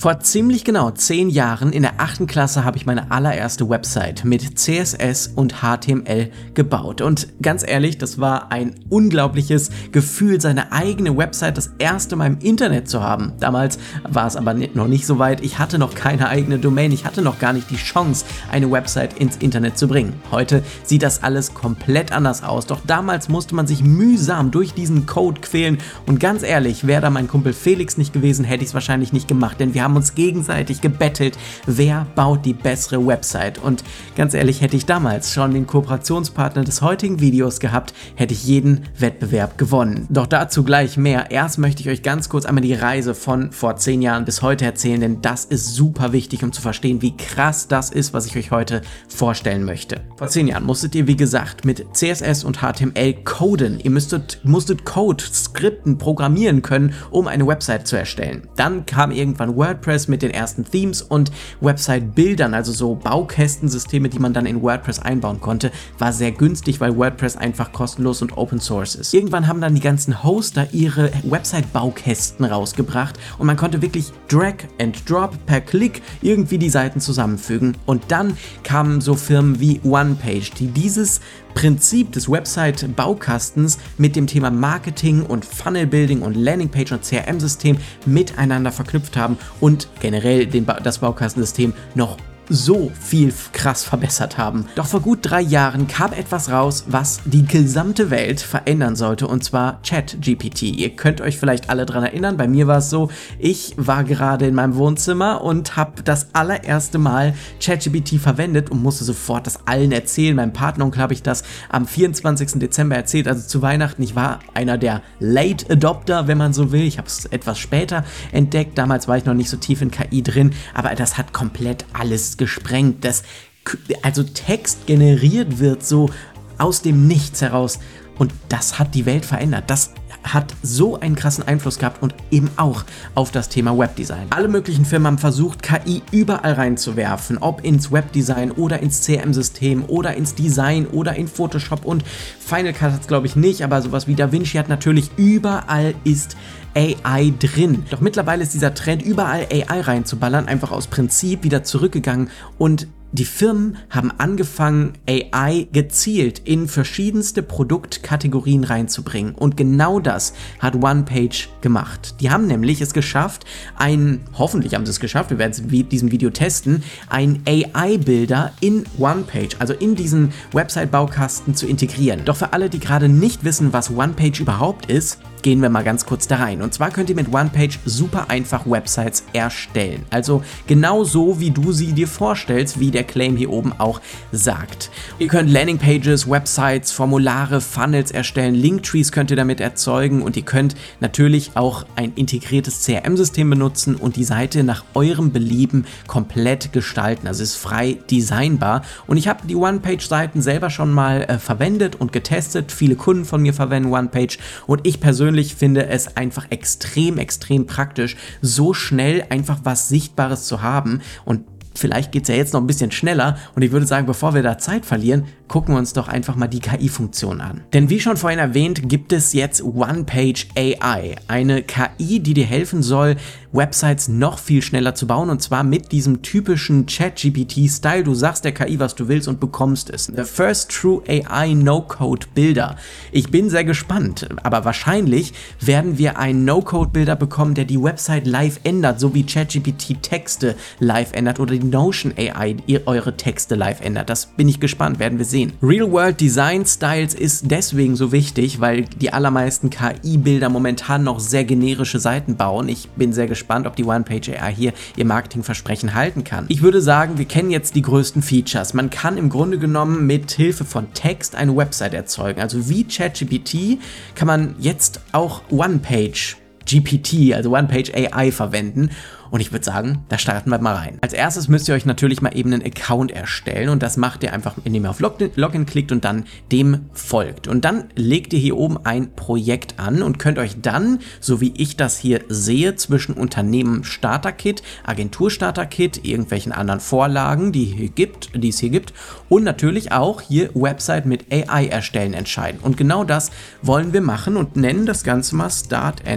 Vor ziemlich genau 10 Jahren in der 8. Klasse habe ich meine allererste Website mit CSS und HTML gebaut. Und ganz ehrlich, das war ein unglaubliches Gefühl, seine eigene Website das erste Mal im Internet zu haben. Damals war es aber noch nicht so weit. Ich hatte noch keine eigene Domain. Ich hatte noch gar nicht die Chance, eine Website ins Internet zu bringen. Heute sieht das alles komplett anders aus. Doch damals musste man sich mühsam durch diesen Code quälen. Und ganz ehrlich, wäre da mein Kumpel Felix nicht gewesen, hätte ich es wahrscheinlich nicht gemacht. Denn wir haben uns gegenseitig gebettelt, wer baut die bessere Website. Und ganz ehrlich, hätte ich damals schon den Kooperationspartner des heutigen Videos gehabt, hätte ich jeden Wettbewerb gewonnen. Doch dazu gleich mehr. Erst möchte ich euch ganz kurz einmal die Reise von vor 10 Jahren bis heute erzählen, denn das ist super wichtig, um zu verstehen, wie krass das ist, was ich euch heute vorstellen möchte. Vor 10 Jahren musstet ihr, wie gesagt, mit CSS und HTML coden. Ihr musstet Code, Skripten programmieren können, um eine Website zu erstellen. Dann kam irgendwann WordPress mit den ersten Themes und Website-Bildern, also so Baukästensysteme, die man dann in WordPress einbauen konnte, war sehr günstig, weil WordPress einfach kostenlos und Open Source ist. Irgendwann haben dann die ganzen Hoster ihre Website-Baukästen rausgebracht und man konnte wirklich Drag and Drop per Klick irgendwie die Seiten zusammenfügen. Und dann kamen so Firmen wie OnePage, die dieses Prinzip des Website-Baukastens mit dem Thema Marketing und Funnel-Building und Landingpage und CRM-System miteinander verknüpft haben und generell das Baukastensystem noch so viel krass verbessert haben. Doch vor gut 3 Jahren kam etwas raus, was die gesamte Welt verändern sollte, und zwar ChatGPT. Ihr könnt euch vielleicht alle dran erinnern, bei mir war es so, ich war gerade in meinem Wohnzimmer und habe das allererste Mal ChatGPT verwendet und musste sofort das allen erzählen. Meinem Partneronkel habe ich das am 24. Dezember erzählt, also zu Weihnachten. Ich war einer der Late Adopter, wenn man so will. Ich habe es etwas später entdeckt. Damals war ich noch nicht so tief in KI drin, aber das hat komplett alles gesprengt, dass also Text generiert wird so aus dem Nichts heraus, und das hat die Welt verändert. Das hat so einen krassen Einfluss gehabt und eben auch auf das Thema Webdesign. Alle möglichen Firmen haben versucht, KI überall reinzuwerfen, ob ins Webdesign oder ins CRM-System oder ins Design oder in Photoshop, und Final Cut hat es glaube ich nicht, aber sowas wie DaVinci hat natürlich, überall ist AI drin. Doch mittlerweile ist dieser Trend, überall AI reinzuballern, einfach aus Prinzip wieder zurückgegangen, und die Firmen haben angefangen, AI gezielt in verschiedenste Produktkategorien reinzubringen. Und genau das hat OnePage gemacht. Die haben nämlich es geschafft, hoffentlich haben sie es geschafft, wir werden es in diesem Video testen, einen AI-Bilder in OnePage, also in diesen Website-Baukasten zu integrieren. Doch für alle, die gerade nicht wissen, was OnePage überhaupt ist, gehen wir mal ganz kurz da rein. Und zwar könnt ihr mit OnePage super einfach Websites erstellen. Also genau so, wie du sie dir vorstellst, wie der Claim hier oben auch sagt. Ihr könnt Landingpages, Websites, Formulare, Funnels erstellen, Linktrees könnt ihr damit erzeugen, und ihr könnt natürlich auch ein integriertes CRM-System benutzen und die Seite nach eurem Belieben komplett gestalten. Also es ist frei designbar, und ich habe die OnePage-Seiten selber schon mal verwendet und getestet. Viele Kunden von mir verwenden OnePage, und ich persönlich finde es einfach extrem praktisch, so schnell einfach was Sichtbares zu haben. Und vielleicht geht es ja jetzt noch ein bisschen schneller, und ich würde sagen, bevor wir da Zeit verlieren, gucken wir uns doch einfach mal die KI-Funktion an. Denn wie schon vorhin erwähnt, gibt es jetzt OnePage AI, eine KI, die dir helfen soll, Websites noch viel schneller zu bauen, und zwar mit diesem typischen ChatGPT-Style. Du sagst der KI, was du willst, und bekommst es. The first true AI No-Code-Builder. Ich bin sehr gespannt, aber wahrscheinlich werden wir einen No-Code-Builder bekommen, der die Website live ändert, so wie ChatGPT Texte live ändert oder die Notion AI eure Texte live ändert. Das bin ich gespannt, werden wir sehen. Real-World Design Styles ist deswegen so wichtig, weil die allermeisten KI-Bilder momentan noch sehr generische Seiten bauen. Ich bin sehr gespannt, ob die OnePage AI hier ihr Marketingversprechen halten kann. Ich würde sagen, wir kennen jetzt die größten Features. Man kann im Grunde genommen mit Hilfe von Text eine Website erzeugen. Also wie ChatGPT kann man jetzt auch OnePage GPT, also OnePage AI, verwenden. Und ich würde sagen, da starten wir mal rein. Als erstes müsst ihr euch natürlich mal eben einen Account erstellen, und das macht ihr einfach, indem ihr auf Login klickt und dann dem folgt. Und dann legt ihr hier oben ein Projekt an und könnt euch dann, so wie ich das hier sehe, zwischen Unternehmen Starter-Kit, Agentur Starter-Kit, irgendwelchen anderen Vorlagen, die es hier gibt, und natürlich auch hier Website mit AI erstellen entscheiden. Und genau das wollen wir machen und nennen das Ganze mal Start and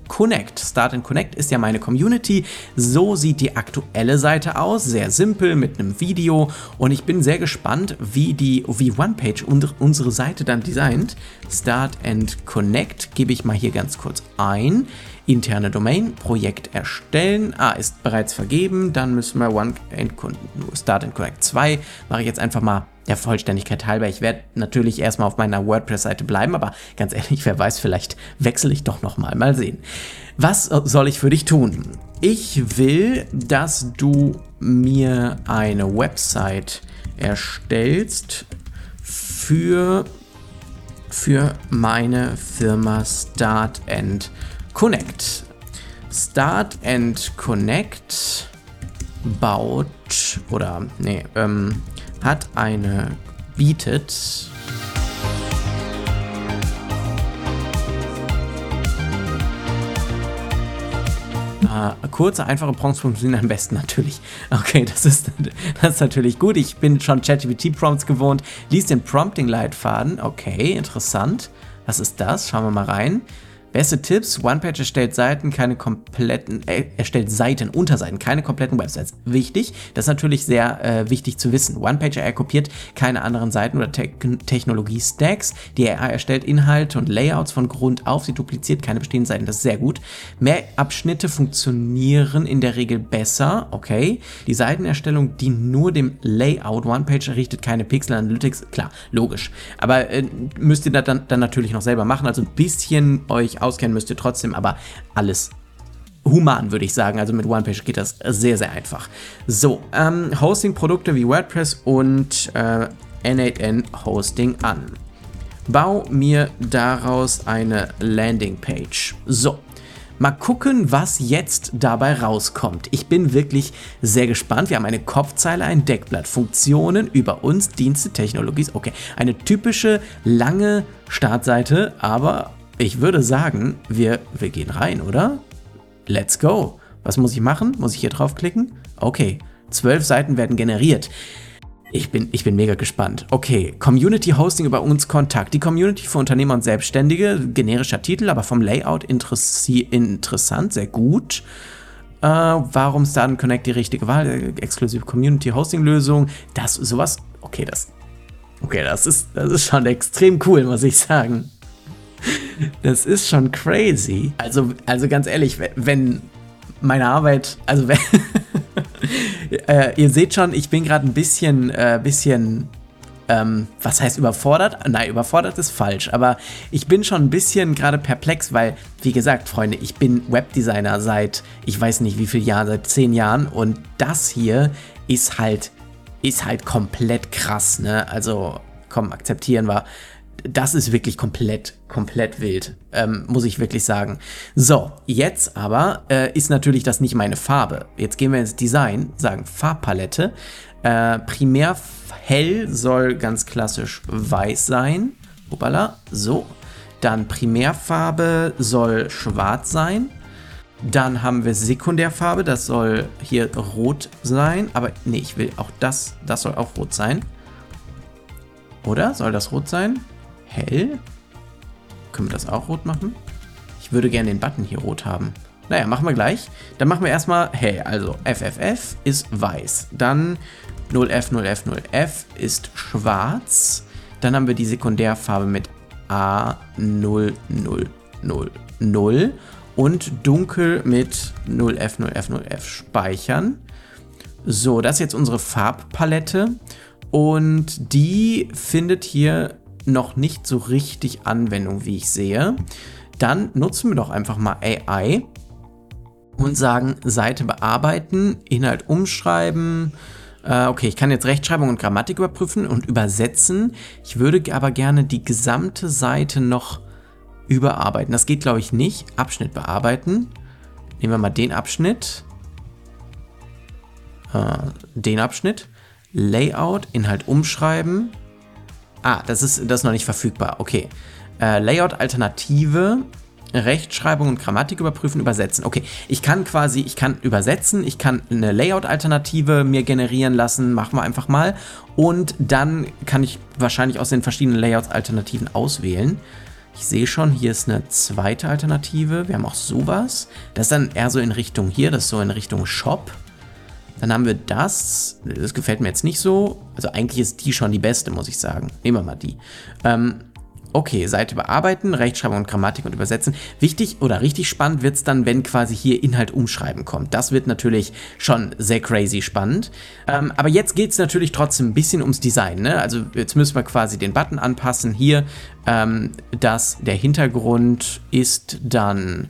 Connect. Start and Connect ist ja meine Community. So sieht die aktuelle Seite aus. Sehr simpel mit einem Video. Und ich bin sehr gespannt, wie OnePage unsere Seite dann designt. Start and Connect gebe ich mal hier ganz kurz ein. Interne Domain, Projekt erstellen. Ist bereits vergeben. Dann müssen wir Start and Connect 2. Mache ich jetzt einfach mal der Vollständigkeit halber. Ich werde natürlich erstmal auf meiner WordPress-Seite bleiben, aber ganz ehrlich, wer weiß, vielleicht wechsle ich doch nochmal. Mal sehen. Was soll ich für dich tun? Ich will, dass du mir eine Website erstellst für meine Firma Start and Connect. Start and Connect bietet kurze, einfache Prompts funktionieren am besten natürlich. Okay, das ist natürlich gut. Ich bin schon ChatGPT-Prompts gewohnt. Lies den Prompting-Leitfaden. Okay, interessant. Was ist das? Schauen wir mal rein. Beste Tipps: OnePage erstellt Seiten, Unterseiten, keine kompletten Websites. Wichtig, das ist natürlich sehr wichtig zu wissen. OnePage kopiert keine anderen Seiten oder Technologie-Stacks. Die AI erstellt Inhalte und Layouts von Grund auf, sie dupliziert keine bestehenden Seiten, das ist sehr gut. Mehr Abschnitte funktionieren in der Regel besser, okay. Die Seitenerstellung dient nur dem Layout. OnePage errichtet keine Pixel Analytics, klar, logisch. Aber müsst ihr das dann natürlich noch selber machen, also ein bisschen euch auskennen müsst ihr trotzdem, aber alles human, würde ich sagen. Also mit OnePage geht das sehr, sehr einfach. So, Hosting-Produkte wie WordPress und N8N-Hosting an. Bau mir daraus eine Landingpage. So, mal gucken, was jetzt dabei rauskommt. Ich bin wirklich sehr gespannt. Wir haben eine Kopfzeile, ein Deckblatt, Funktionen, über uns, Dienste, Technologies. Okay, eine typische lange Startseite, aber ich würde sagen, wir gehen rein, oder? Let's go. Was muss ich machen? Muss ich hier draufklicken? Okay, 12 Seiten werden generiert. Ich bin mega gespannt. Okay, Community Hosting über uns Kontakt. Die Community für Unternehmer und Selbstständige. Generischer Titel, aber vom Layout interessant, sehr gut. Warum Start and Connect die richtige Wahl? Exklusive Community Hosting Lösung. Das ist schon extrem cool, muss ich sagen. Das ist schon crazy. Also ganz ehrlich, wenn meine Arbeit, ihr seht schon, ich bin gerade ein bisschen, was heißt überfordert? Nein, überfordert ist falsch, aber ich bin schon ein bisschen gerade perplex, weil, wie gesagt, Freunde, ich bin Webdesigner seit, ich weiß nicht wie viel Jahren, seit 10 Jahren und das hier ist halt komplett krass, ne? Also, komm, akzeptieren wir. Das ist wirklich komplett wild, muss ich wirklich sagen. So, jetzt aber ist natürlich das nicht meine Farbe. Jetzt gehen wir ins Design, sagen Farbpalette. Primär hell soll ganz klassisch weiß sein. Hoppala, so. Dann Primärfarbe soll schwarz sein. Dann haben wir Sekundärfarbe, das soll hier rot sein. Aber nee, ich will auch das soll auch rot sein. Oder? Soll das rot sein? Hell? Können wir das auch rot machen? Ich würde gerne den Button hier rot haben. Naja, machen wir gleich. Dann machen wir erstmal hell. Also FFF ist weiß. Dann 0F0F0F ist schwarz. Dann haben wir die Sekundärfarbe mit A00000 und dunkel mit 0F0F0F speichern. So, das ist jetzt unsere Farbpalette. Und die findet hier noch nicht so richtig Anwendung, wie ich sehe. Dann nutzen wir doch einfach mal AI und sagen Seite bearbeiten, Inhalt umschreiben. Okay, ich kann jetzt Rechtschreibung und Grammatik überprüfen und übersetzen. Ich würde aber gerne die gesamte Seite noch überarbeiten. Das geht, glaube ich, nicht. Abschnitt bearbeiten. Nehmen wir mal den Abschnitt. Layout, Inhalt umschreiben. Das ist noch nicht verfügbar. Okay. Layout-Alternative, Rechtschreibung und Grammatik überprüfen, übersetzen. Okay, ich kann übersetzen, ich kann eine Layout-Alternative mir generieren lassen, machen wir einfach mal. Und dann kann ich wahrscheinlich aus den verschiedenen Layouts-Alternativen auswählen. Ich sehe schon, hier ist eine zweite Alternative. Wir haben auch sowas. Das ist dann eher so in Richtung hier, das ist so in Richtung Shop. Dann haben wir das. Das gefällt mir jetzt nicht so. Also eigentlich ist die schon die beste, muss ich sagen. Nehmen wir mal die. Okay, Seite bearbeiten, Rechtschreibung und Grammatik und übersetzen. Wichtig oder richtig spannend wird es dann, wenn quasi hier Inhalt umschreiben kommt. Das wird natürlich schon sehr crazy spannend. Aber jetzt geht es natürlich trotzdem ein bisschen ums Design, ne? Also jetzt müssen wir quasi den Button anpassen. Hier, der Hintergrund ist dann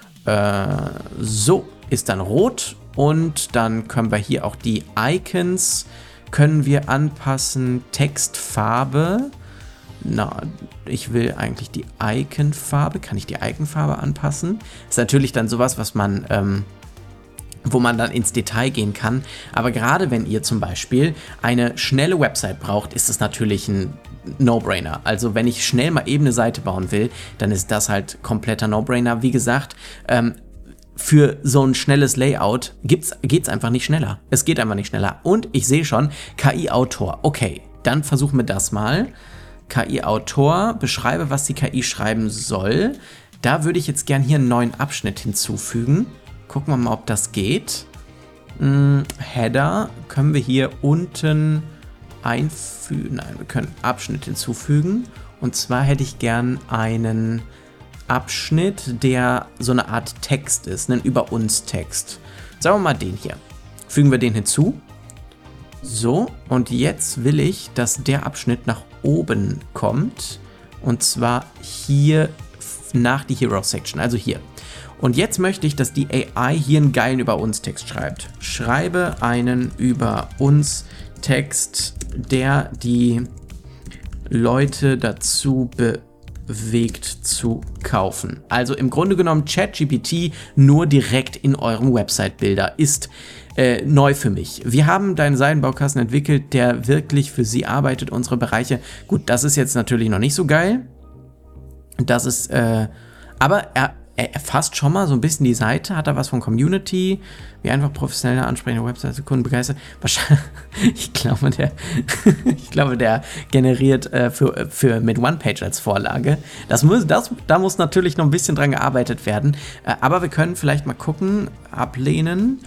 ist dann rot. Und dann können wir hier auch die Icons können wir anpassen. Textfarbe. Na, ich will eigentlich die Iconfarbe. Kann ich die Iconfarbe anpassen? Ist natürlich dann sowas, was man, wo man dann ins Detail gehen kann. Aber gerade wenn ihr zum Beispiel eine schnelle Website braucht, ist es natürlich ein No-Brainer. Also wenn ich schnell mal eben eine Seite bauen will, dann ist das halt kompletter No-Brainer. Wie gesagt, für so ein schnelles Layout geht's einfach nicht schneller. Es geht einfach nicht schneller. Und ich sehe schon, KI-Autor. Okay, dann versuchen wir das mal. KI-Autor, beschreibe, was die KI schreiben soll. Da würde ich jetzt gern hier einen neuen Abschnitt hinzufügen. Gucken wir mal, ob das geht. Header können wir hier unten einfügen. Nein, wir können Abschnitt hinzufügen. Und zwar hätte ich gern einen Abschnitt, der so eine Art Text ist, einen Über-uns-Text. Sagen wir mal den hier. Fügen wir den hinzu. So, und jetzt will ich, dass der Abschnitt nach oben kommt. Und zwar hier nach die Hero-Section, also hier. Und jetzt möchte ich, dass die AI hier einen geilen Über-uns-Text schreibt. Schreibe einen Über-uns-Text, der die Leute dazu bewegt zu kaufen. Also im Grunde genommen ChatGPT nur direkt in eurem Website-Builder ist neu für mich. Wir haben deinen Seitenbaukasten entwickelt, der wirklich für Sie arbeitet, unsere Bereiche. Gut, das ist jetzt natürlich noch nicht so geil. Das ist, aber er erfasst schon mal so ein bisschen die Seite, hat da was von Community, wie einfach professionelle, ansprechende Webseite, Kunden begeistert. Wahrscheinlich, ich glaube, der generiert mit OnePage als Vorlage. Da muss natürlich noch ein bisschen dran gearbeitet werden. Aber wir können vielleicht mal gucken, ablehnen,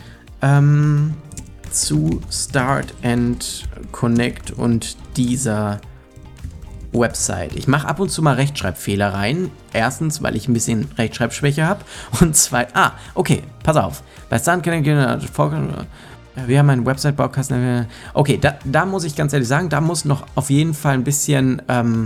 zu Start and Connect und dieser Website. Ich mache ab und zu mal Rechtschreibfehler rein. Erstens, weil ich ein bisschen Rechtschreibschwäche habe. Und zweitens, okay, pass auf. Bei Start and Connect, wir haben einen Website-Baukasten. Okay, da muss ich ganz ehrlich sagen, da muss noch auf jeden Fall ein bisschen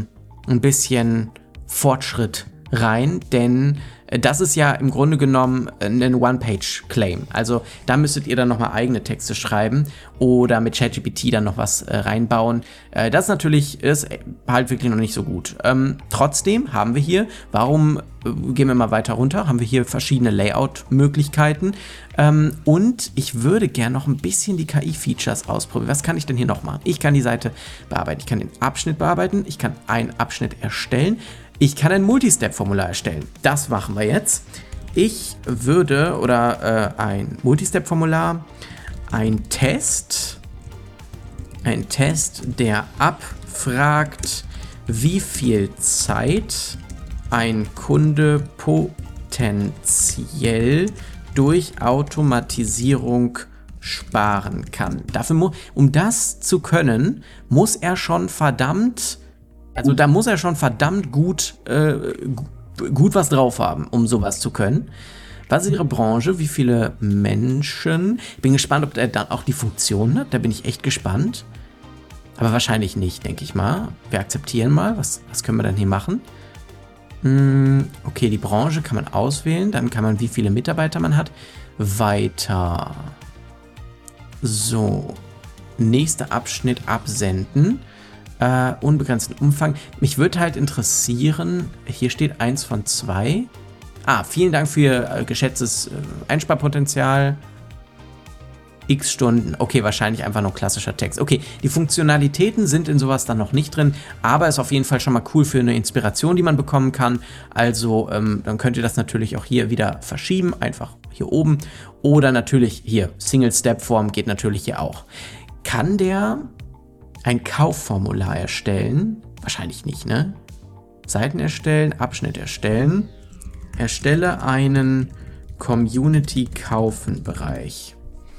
Fortschritt rein, denn das ist ja im Grunde genommen ein One-Page-Claim. Also da müsstet ihr dann nochmal eigene Texte schreiben oder mit ChatGPT dann noch was reinbauen. Das ist halt wirklich noch nicht so gut. Trotzdem haben wir hier, gehen wir mal weiter runter, haben wir hier verschiedene Layout-Möglichkeiten. Und ich würde gerne noch ein bisschen die KI-Features ausprobieren. Was kann ich denn hier noch machen? Ich kann die Seite bearbeiten, ich kann den Abschnitt bearbeiten, ich kann einen Abschnitt erstellen. Ich kann ein Multistep-Formular erstellen. Das machen wir jetzt. Ich würde, ein Multistep-Formular, ein Test, der abfragt, wie viel Zeit ein Kunde potenziell durch Automatisierung sparen kann. Dafür, um das zu können, muss er schon verdammt gut was drauf haben, um sowas zu können. Was ist Ihre Branche? Wie viele Menschen? Ich bin gespannt, ob er dann auch die Funktion hat. Da bin ich echt gespannt. Aber wahrscheinlich nicht, denke ich mal. Wir akzeptieren mal. Was können wir denn hier machen? Okay, die Branche kann man auswählen. Dann kann man, wie viele Mitarbeiter man hat. Weiter. So. Nächster Abschnitt absenden. Unbegrenzten Umfang. Mich würde halt interessieren, hier steht 1 von 2. Vielen Dank für Ihr geschätztes Einsparpotenzial. X Stunden. Okay, wahrscheinlich einfach nur klassischer Text. Okay, die Funktionalitäten sind in sowas dann noch nicht drin, aber ist auf jeden Fall schon mal cool für eine Inspiration, die man bekommen kann. Also, dann könnt ihr das natürlich auch hier wieder verschieben, einfach hier oben. Oder natürlich hier, Single-Step-Form geht natürlich hier auch. Kann der ein Kaufformular erstellen? Wahrscheinlich nicht, ne? Seiten erstellen, Abschnitt erstellen. Erstelle einen Community-Kaufen-Bereich.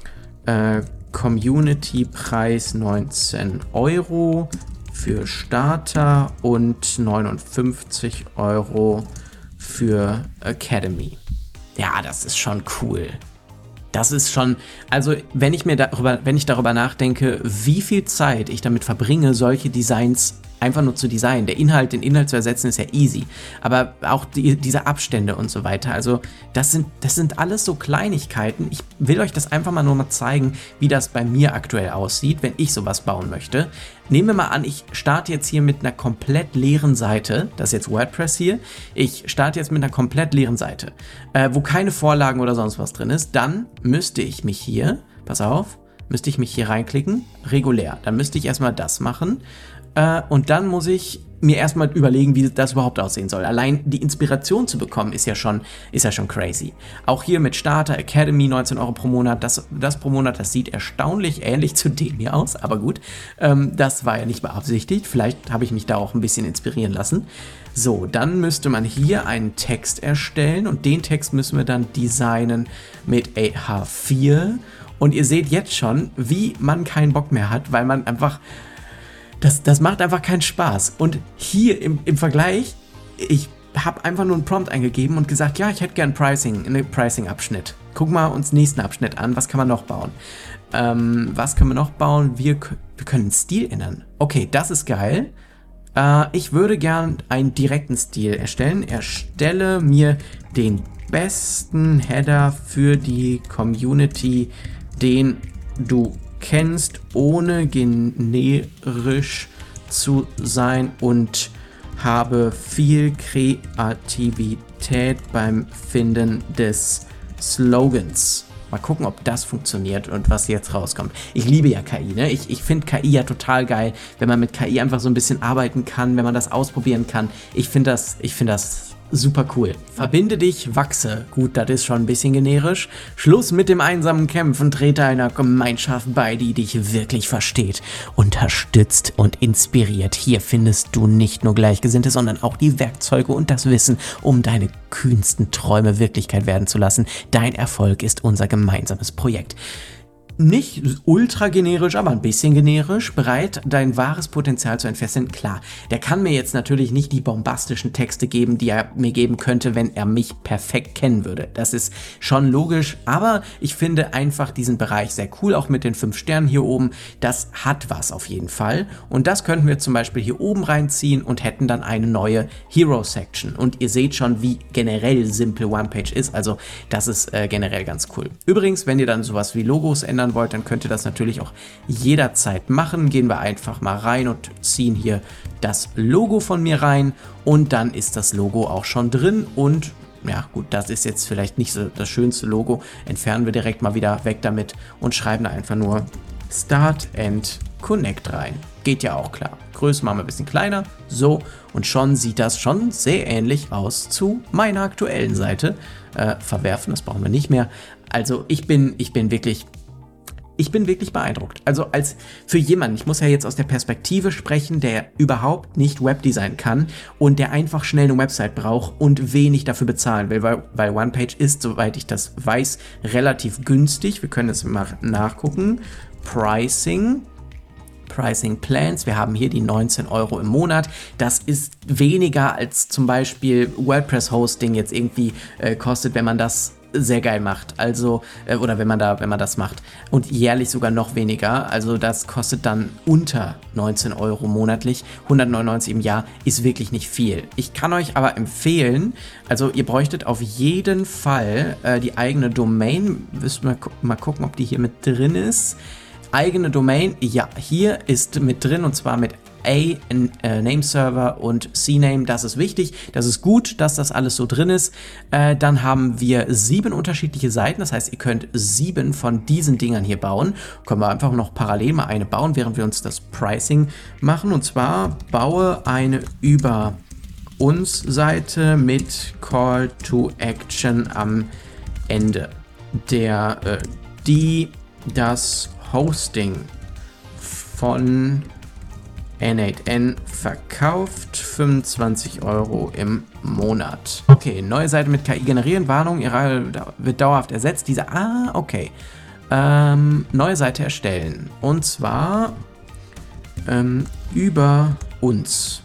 Community-Preis 19 € für Starter und 59 € für Academy. Ja, das ist schon cool. Das ist schon, also wenn ich darüber nachdenke, wie viel Zeit ich damit verbringe, solche Designs einfach nur zu designen. Den Inhalt zu ersetzen ist ja easy, aber auch diese Abstände und so weiter, also das sind alles so Kleinigkeiten. Ich will euch das einfach nur mal zeigen, wie das bei mir aktuell aussieht, wenn ich sowas bauen möchte. Nehmen wir mal an, ich starte jetzt hier mit einer komplett leeren Seite, das ist jetzt WordPress hier, ich starte jetzt mit einer komplett leeren Seite, wo keine Vorlagen oder sonst was drin ist, dann müsste ich mich hier, reinklicken, regulär, dann müsste ich erstmal das machen. Und dann muss ich mir erstmal überlegen, wie das überhaupt aussehen soll. Allein die Inspiration zu bekommen, ist ja schon crazy. Auch hier mit Starter, Academy, 19 € pro Monat. Das pro Monat, das sieht erstaunlich ähnlich zu dem hier aus. Aber gut, das war ja nicht beabsichtigt. Vielleicht habe ich mich da auch ein bisschen inspirieren lassen. So, dann müsste man hier einen Text erstellen. Und den Text müssen wir dann designen mit H4. Und ihr seht jetzt schon, wie man keinen Bock mehr hat, weil man einfach... Das macht einfach keinen Spaß. Und hier im Vergleich, ich habe einfach nur einen Prompt eingegeben und gesagt, ja, ich hätte gern einen Pricing-Abschnitt. Guck mal uns nächsten Abschnitt an, was kann man noch bauen? Wir können einen Stil ändern. Okay, das ist geil. Ich würde gern einen direkten Stil erstellen. Erstelle mir den besten Header für die Community, den du kennst, ohne generisch zu sein und habe viel Kreativität beim Finden des Slogans. Mal gucken, ob das funktioniert und was jetzt rauskommt. Ich liebe ja KI, ne? Ich finde KI ja total geil, wenn man mit KI einfach so ein bisschen arbeiten kann, wenn man das ausprobieren kann. Ich finde das super cool. Verbinde dich, wachse. Gut, das ist schon ein bisschen generisch. Schluss mit dem einsamen Kämpfen, trete einer Gemeinschaft bei, die dich wirklich versteht, unterstützt und inspiriert. Hier findest du nicht nur Gleichgesinnte, sondern auch die Werkzeuge und das Wissen, um deine kühnsten Träume Wirklichkeit werden zu lassen. Dein Erfolg ist unser gemeinsames Projekt. Nicht ultra generisch, aber ein bisschen generisch, bereit, dein wahres Potenzial zu entfesseln. Klar, der kann mir jetzt natürlich nicht die bombastischen Texte geben, die er mir geben könnte, wenn er mich perfekt kennen würde. Das ist schon logisch, aber ich finde einfach diesen Bereich sehr cool, auch mit den 5 Sternen hier oben. Das hat was auf jeden Fall. Und das könnten wir zum Beispiel hier oben reinziehen und hätten dann eine neue Hero-Section. Und ihr seht schon, wie generell simpel OnePage ist. Also das ist generell ganz cool. Übrigens, wenn ihr dann sowas wie Logos ändern wollt, dann könnt ihr das natürlich auch jederzeit machen. Gehen wir einfach mal rein und ziehen hier das Logo von mir rein und dann ist das Logo auch schon drin und ja gut, das ist jetzt vielleicht nicht so das schönste Logo. Entfernen wir direkt mal wieder weg damit und schreiben da einfach nur Start and Connect rein. Geht ja auch klar. Größe machen wir ein bisschen kleiner. So, und schon sieht das schon sehr ähnlich aus zu meiner aktuellen Seite. Verwerfen, das brauchen wir nicht mehr. Also ich bin wirklich beeindruckt. Also für jemanden, ich muss ja jetzt aus der Perspektive sprechen, der überhaupt nicht Webdesign kann und der einfach schnell eine Website braucht und wenig dafür bezahlen will, weil OnePage ist, soweit ich das weiß, relativ günstig. Wir können es mal nachgucken. Pricing Plans. Wir haben hier die 19 € im Monat. Das ist weniger als zum Beispiel WordPress Hosting jetzt irgendwie kostet, wenn man das sehr geil macht, also oder wenn man das macht und jährlich sogar noch weniger, also das kostet dann unter 19 € monatlich, 199 im Jahr ist wirklich nicht viel. Ich kann euch aber empfehlen, also ihr bräuchtet auf jeden Fall die eigene Domain, müssen wir mal gucken, ob die hier mit drin ist. Eigene Domain, ja, hier ist mit drin und zwar mit Nameserver und CNAME, das ist wichtig, das ist gut, dass das alles so drin ist. Dann haben wir 7 unterschiedliche Seiten, das heißt, ihr könnt 7 von diesen Dingern hier bauen. Können wir einfach noch parallel mal eine bauen, während wir uns das Pricing machen. Und zwar baue eine über uns Seite mit Call to Action am Ende, die das Hosting von N8N verkauft 25 € im Monat. Okay, neue Seite mit KI generieren. Warnung, ihre wird dauerhaft ersetzt. Okay. Neue Seite erstellen. Und zwar über uns.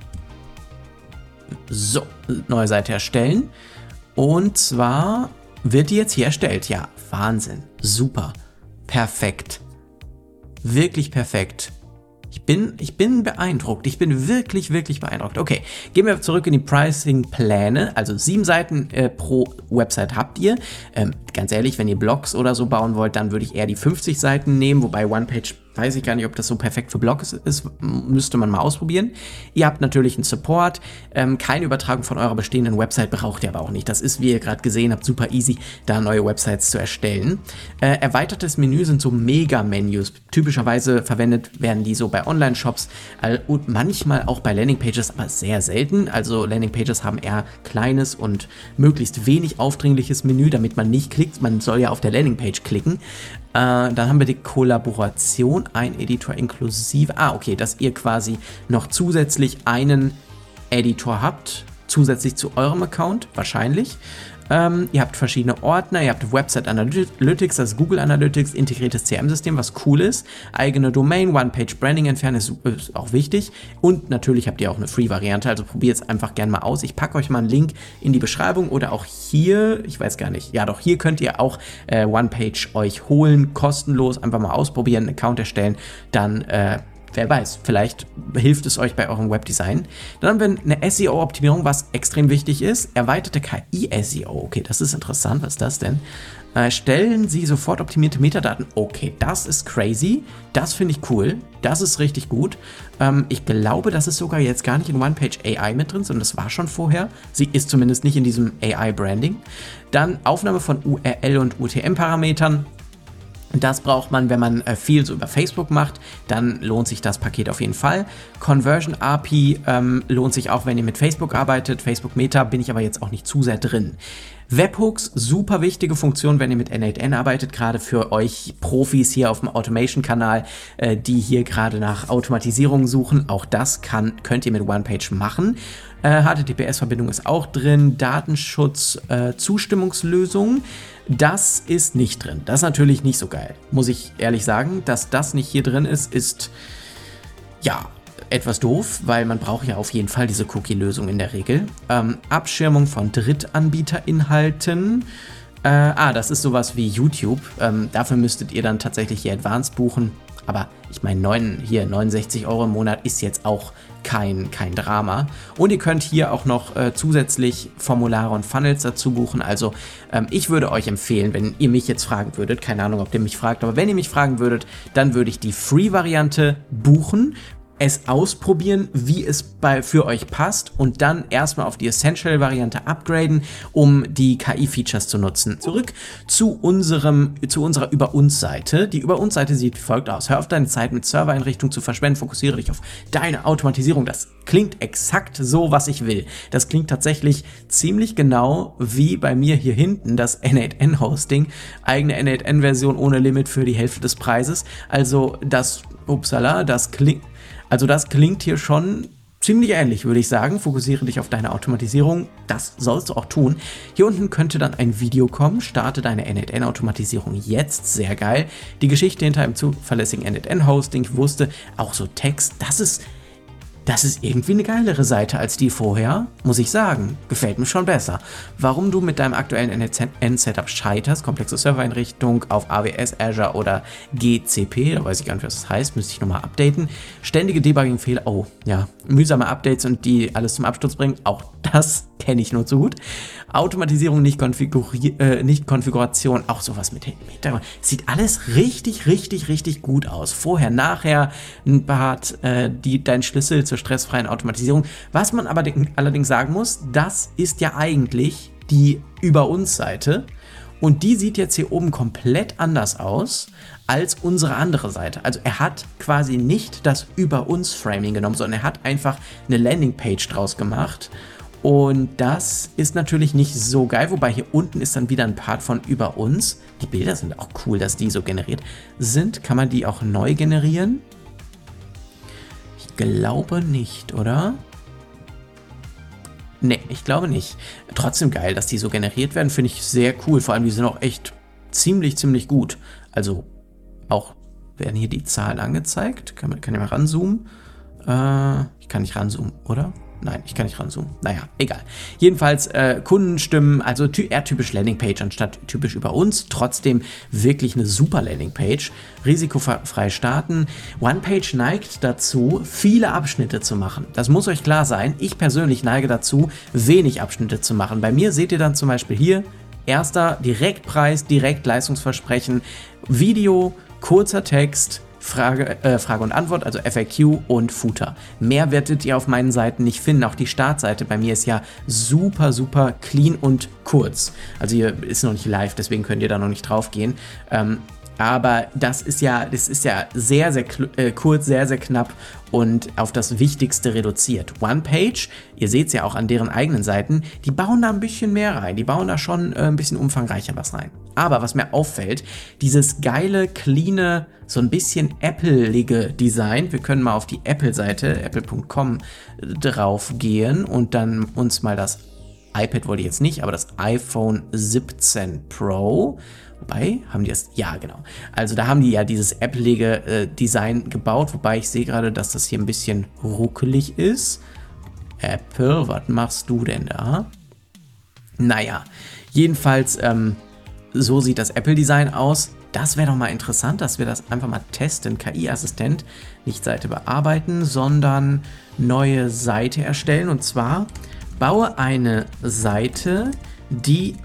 So, neue Seite erstellen. Und zwar wird die jetzt hier erstellt. Ja, Wahnsinn. Super. Perfekt. Wirklich perfekt. Ich bin beeindruckt. Ich bin wirklich, wirklich beeindruckt. Okay, gehen wir zurück in die Pricing-Pläne. Also 7 Seiten pro Website habt ihr. Ganz ehrlich, wenn ihr Blogs oder so bauen wollt, dann würde ich eher die 50 Seiten nehmen, wobei OnePage, weiß ich gar nicht, ob das so perfekt für Blogs ist, müsste man mal ausprobieren. Ihr habt natürlich einen Support, keine Übertragung von eurer bestehenden Website braucht ihr aber auch nicht. Das ist, wie ihr gerade gesehen habt, super easy, da neue Websites zu erstellen. Erweitertes Menü sind so Mega-Menüs. Typischerweise verwendet werden die so bei Online-Shops und manchmal auch bei Landingpages, aber sehr selten. Also Landingpages haben eher kleines und möglichst wenig aufdringliches Menü, damit man nicht klickt. Man soll ja auf der Landingpage klicken. Dann haben wir die Kollaboration, ein Editor inklusive. Okay, dass ihr quasi noch zusätzlich einen Editor habt, zusätzlich zu eurem Account, wahrscheinlich. Ihr habt verschiedene Ordner, ihr habt Website Analytics, das Google Analytics, integriertes CRM-System, was cool ist. Eigene Domain, One-Page-Branding entfernen ist auch wichtig. Und natürlich habt ihr auch eine Free-Variante, also probiert es einfach gerne mal aus. Ich packe euch mal einen Link in die Beschreibung oder auch hier, ich weiß gar nicht, ja doch, hier könnt ihr auch One-Page euch holen, kostenlos, einfach mal ausprobieren, einen Account erstellen, dann wer weiß, vielleicht hilft es euch bei eurem Webdesign. Dann haben wir eine SEO-Optimierung, was extrem wichtig ist. Erweiterte KI-SEO. Okay, das ist interessant. Was ist das denn? Stellen Sie sofort optimierte Metadaten. Okay, das ist crazy. Das finde ich cool. Das ist richtig gut. Ich glaube, das ist sogar jetzt gar nicht in OnePage AI mit drin, sondern das war schon vorher. Sie ist zumindest nicht in diesem AI-Branding. Dann Aufnahme von URL- und UTM-Parametern. Das braucht man, wenn man viel so über Facebook macht, dann lohnt sich das Paket auf jeden Fall. Conversion API lohnt sich auch, wenn ihr mit Facebook arbeitet. Facebook Meta bin ich aber jetzt auch nicht zu sehr drin. Webhooks, super wichtige Funktion, wenn ihr mit N8N arbeitet, gerade für euch Profis hier auf dem Automation-Kanal, die hier gerade nach Automatisierung suchen. Auch das könnt ihr mit OnePage machen. HTTPS-Verbindung ist auch drin, Datenschutz, Zustimmungslösung. Das ist nicht drin. Das ist natürlich nicht so geil, muss ich ehrlich sagen. Dass das nicht hier drin ist ja etwas doof, weil man braucht ja auf jeden Fall diese Cookie-Lösung in der Regel. Abschirmung von Drittanbieterinhalten. Das ist sowas wie YouTube. Dafür müsstet ihr dann tatsächlich hier Advanced buchen. Aber ich meine, 69 € im Monat ist jetzt auch kein Drama. Und ihr könnt hier auch noch zusätzlich Formulare und Funnels dazu buchen. Also ich würde euch empfehlen, wenn ihr mich jetzt fragen würdet, keine Ahnung, ob ihr mich fragt, aber wenn ihr mich fragen würdet, dann würde ich die Free-Variante buchen, es ausprobieren, wie es für euch passt und dann erstmal auf die Essential-Variante upgraden, um die KI-Features zu nutzen. Zurück zu unserer Über-uns-Seite. Die Über-uns-Seite sieht wie folgt aus. Hör auf deine Zeit mit Servereinrichtung zu verschwenden, fokussiere dich auf deine Automatisierung. Das klingt exakt so, was ich will. Das klingt tatsächlich ziemlich genau wie bei mir hier hinten das N8N-Hosting. Eigene N8N-Version ohne Limit für die Hälfte des Preises. Also das klingt hier schon ziemlich ähnlich, würde ich sagen. Fokussiere dich auf deine Automatisierung. Das sollst du auch tun. Hier unten könnte dann ein Video kommen. Starte deine N8N-Automatisierung jetzt. Sehr geil. Die Geschichte hinter einem zuverlässigen N8N-Hosting. Ich wusste, auch so Text, das ist irgendwie eine geilere Seite als die vorher, muss ich sagen. Gefällt mir schon besser. Warum du mit deinem aktuellen N8N-Setup scheiterst, komplexe Servereinrichtung auf AWS, Azure oder GCP, da weiß ich gar nicht, was das heißt, müsste ich nochmal updaten. Ständige Debugging-Fehler, mühsame Updates und die alles zum Absturz bringen, auch das kenne ich nur zu gut. Automatisierung, nicht Konfiguration, auch sowas mit Hintergrund. Sieht alles richtig, richtig, richtig gut aus. Vorher, nachher, ein Part, dein Schlüssel zur stressfreien Automatisierung. Was man aber allerdings sagen muss, das ist ja eigentlich die Über-uns-Seite. Und die sieht jetzt hier oben komplett anders aus als unsere andere Seite. Also er hat quasi nicht das Über-uns-Framing genommen, sondern er hat einfach eine Landingpage draus gemacht. Und das ist natürlich nicht so geil, wobei hier unten ist dann wieder ein Part von Über uns. Die Bilder sind auch cool, dass die so generiert sind. Kann man die auch neu generieren? Ich glaube nicht, oder? Nee, ich glaube nicht. Trotzdem geil, dass die so generiert werden, finde ich sehr cool. Vor allem, die sind auch echt ziemlich gut. Also, auch werden hier die Zahlen angezeigt. Kann ich mal ranzoomen? Ich kann nicht ranzoomen, oder? Nein, ich kann nicht ranzoomen. Naja, egal. Jedenfalls Kundenstimmen, also eher typisch Landingpage anstatt typisch über uns. Trotzdem wirklich eine super Landingpage. Risikofrei starten. OnePage neigt dazu, viele Abschnitte zu machen. Das muss euch klar sein. Ich persönlich neige dazu, wenig Abschnitte zu machen. Bei mir seht ihr dann zum Beispiel hier, erster Direktpreis, direkt Leistungsversprechen, Video, kurzer Text, Frage und Antwort, also FAQ und Footer. Mehr werdet ihr auf meinen Seiten nicht finden. Auch die Startseite bei mir ist ja super clean und kurz. Also hier ist noch nicht live, deswegen könnt ihr da noch nicht drauf gehen. Aber das ist ja sehr kurz, sehr knapp und auf das Wichtigste reduziert. OnePage, ihr seht es ja auch an deren eigenen Seiten, die bauen da ein bisschen mehr rein. Die bauen da schon ein bisschen umfangreicher was rein. Aber was mir auffällt, dieses geile, cleane, so ein bisschen Apple-ige Design. Wir können mal auf die Apple-Seite, apple.com, drauf gehen und dann uns mal das iPad wollte ich jetzt nicht, aber das iPhone 17 Pro. Wobei, haben die das? Ja, genau. Also da haben die ja dieses Apple-ige Design gebaut, wobei ich sehe gerade, dass das hier ein bisschen ruckelig ist. Apple, was machst du denn da? Naja, jedenfalls, so sieht das Apple-Design aus. Das wäre doch mal interessant, dass wir das einfach mal testen. KI-Assistent, nicht Seite bearbeiten, sondern neue Seite erstellen. Und zwar baue eine Seite, die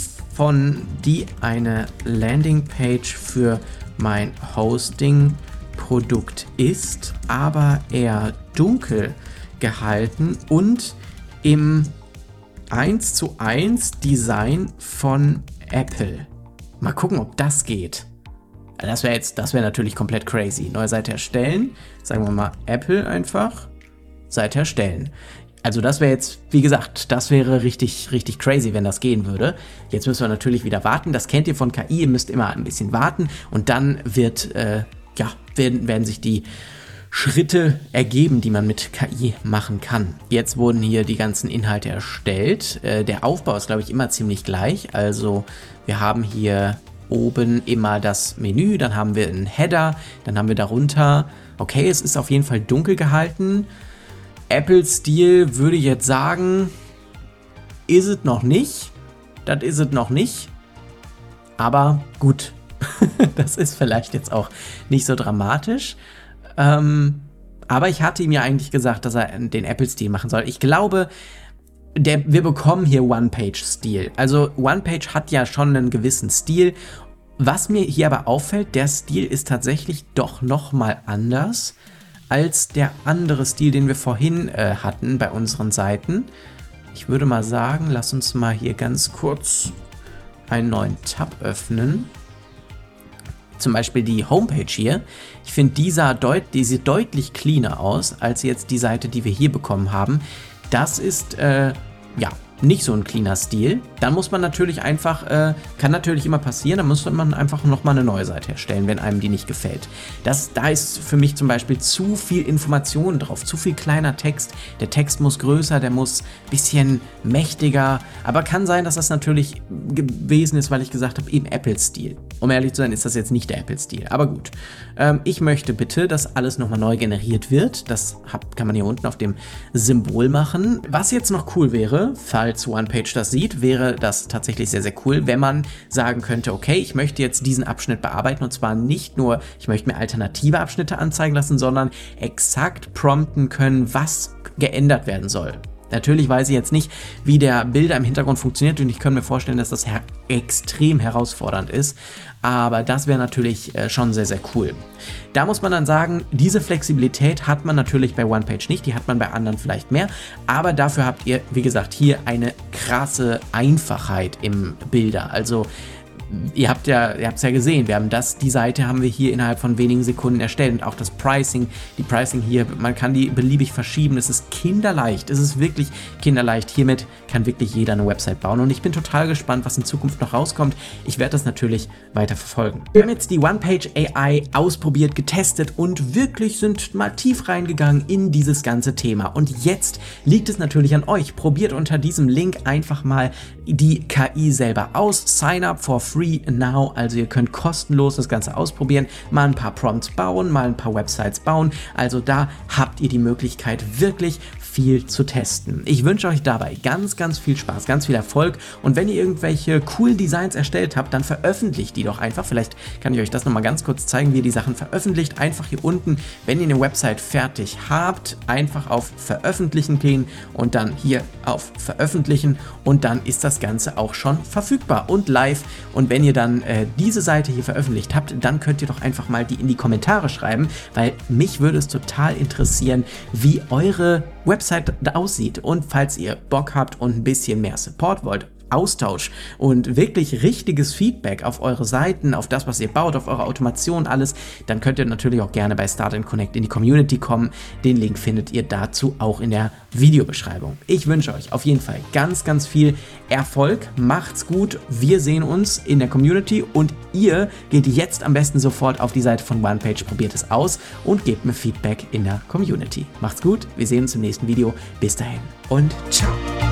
eine Landingpage für mein Hosting-Produkt ist, aber eher dunkel gehalten und im 1:1 Design von Apple. Mal gucken, ob das geht. Das wäre natürlich komplett crazy. Neue Seite erstellen. Sagen wir mal Apple einfach. Seite erstellen. Also das wäre jetzt, wie gesagt, das wäre richtig crazy, wenn das gehen würde. Jetzt müssen wir natürlich wieder warten. Das kennt ihr von KI. Ihr müsst immer ein bisschen warten. Und dann werden sich die Schritte ergeben, die man mit KI machen kann. Jetzt wurden hier die ganzen Inhalte erstellt. Der Aufbau ist, glaube ich, immer ziemlich gleich. Also wir haben hier oben immer das Menü, dann haben wir einen Header, dann haben wir darunter, okay, es ist auf jeden Fall dunkel gehalten. Apple-Stil würde ich jetzt sagen, ist es noch nicht. Das ist es noch nicht. Aber gut, das ist vielleicht jetzt auch nicht so dramatisch. Aber ich hatte ihm ja eigentlich gesagt, dass er den Apple-Stil machen soll. Ich glaube, wir bekommen hier One-Page-Stil. Also One-Page hat ja schon einen gewissen Stil. Was mir hier aber auffällt, der Stil ist tatsächlich doch nochmal anders als der andere Stil, den wir vorhin hatten bei unseren Seiten. Ich würde mal sagen, lass uns mal hier ganz kurz einen neuen Tab öffnen. Zum Beispiel die Homepage hier. Ich finde, die sieht deutlich cleaner aus, als jetzt die Seite, die wir hier bekommen haben. Das ist, nicht so ein cleaner Stil. Dann muss man natürlich einfach, kann natürlich immer passieren, dann muss man einfach nochmal eine neue Seite erstellen, wenn einem die nicht gefällt. Da ist für mich zum Beispiel zu viel Information drauf, zu viel kleiner Text. Der Text muss größer, der muss ein bisschen mächtiger. Aber kann sein, dass das natürlich gewesen ist, weil ich gesagt habe, eben Apple-Stil. Um ehrlich zu sein, ist das jetzt nicht der Apple-Stil. Aber gut. Ich möchte bitte, dass alles nochmal neu generiert wird. Das kann man hier unten auf dem Symbol machen. Was jetzt noch cool wäre, falls OnePage das sieht, wäre das tatsächlich sehr, sehr cool, wenn man sagen könnte, okay, ich möchte jetzt diesen Abschnitt bearbeiten und zwar nicht nur, ich möchte mir alternative Abschnitte anzeigen lassen, sondern exakt prompten können, was geändert werden soll. Natürlich weiß ich jetzt nicht, wie der Bilder im Hintergrund funktioniert und ich kann mir vorstellen, dass das extrem herausfordernd ist, aber das wäre natürlich schon sehr, sehr cool. Da muss man dann sagen, diese Flexibilität hat man natürlich bei OnePage nicht, die hat man bei anderen vielleicht mehr, aber dafür habt ihr, wie gesagt, hier eine krasse Einfachheit im Bilder. Also ihr habt's ja gesehen, die Seite haben wir hier innerhalb von wenigen Sekunden erstellt und auch das Pricing, die Pricing hier, man kann die beliebig verschieben, es ist kinderleicht, es ist wirklich kinderleicht, hiermit kann wirklich jeder eine Website bauen und ich bin total gespannt, was in Zukunft noch rauskommt. Ich werde das natürlich weiter verfolgen. Wir haben jetzt die One-Page AI ausprobiert, getestet und wirklich sind mal tief reingegangen in dieses ganze Thema und jetzt liegt es natürlich an euch. Probiert unter diesem Link einfach mal die KI selber aus. Sign up for free now. Also ihr könnt kostenlos das Ganze ausprobieren, mal ein paar Prompts bauen, mal ein paar Websites bauen. Also da habt ihr die Möglichkeit, wirklich viel zu testen. Ich wünsche euch dabei ganz, ganz viel Spaß, ganz viel Erfolg und wenn ihr irgendwelche coolen Designs erstellt habt, dann veröffentlicht die doch einfach. Vielleicht kann ich euch das nochmal ganz kurz zeigen, wie ihr die Sachen veröffentlicht. Einfach hier unten, wenn ihr eine Website fertig habt, einfach auf Veröffentlichen gehen und dann hier auf Veröffentlichen und dann ist das Ganze auch schon verfügbar und live. Und wenn ihr dann diese Seite hier veröffentlicht habt, dann könnt ihr doch einfach mal die in die Kommentare schreiben, weil mich würde es total interessieren, wie eure Website aussieht und falls ihr Bock habt und ein bisschen mehr Support wollt, Austausch und wirklich richtiges Feedback auf eure Seiten, auf das, was ihr baut, auf eure Automation, alles, dann könnt ihr natürlich auch gerne bei Start & Connect in die Community kommen. Den Link findet ihr dazu auch in der Videobeschreibung. Ich wünsche euch auf jeden Fall ganz, ganz viel Erfolg. Macht's gut. Wir sehen uns in der Community und ihr geht jetzt am besten sofort auf die Seite von OnePage, probiert es aus und gebt mir Feedback in der Community. Macht's gut. Wir sehen uns im nächsten Video. Bis dahin und ciao.